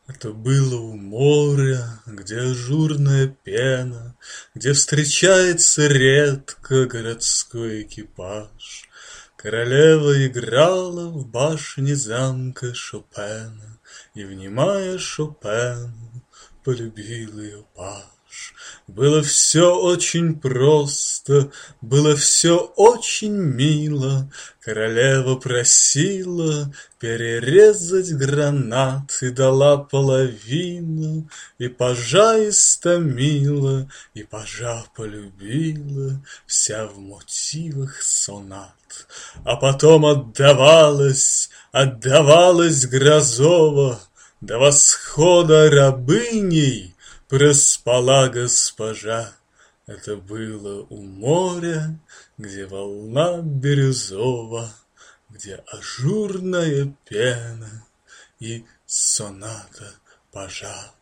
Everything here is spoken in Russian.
Это было у моря, где ажурная пена, Где встречается редко городской экипаж. Королева играла в башне замка Шопена, И, внимая Шопену, полюбил ее паж. Было все очень просто, было все очень мило. Королева просила перерезать гранат И дала половину, и пажа истомила, и пажа полюбила, вся в мотивах сонат. А потом отдавалась Грозова, до восхода рабыней проспала госпожа. Это было у моря, где волна бирюзова, Где ажурная пена и соната пажа.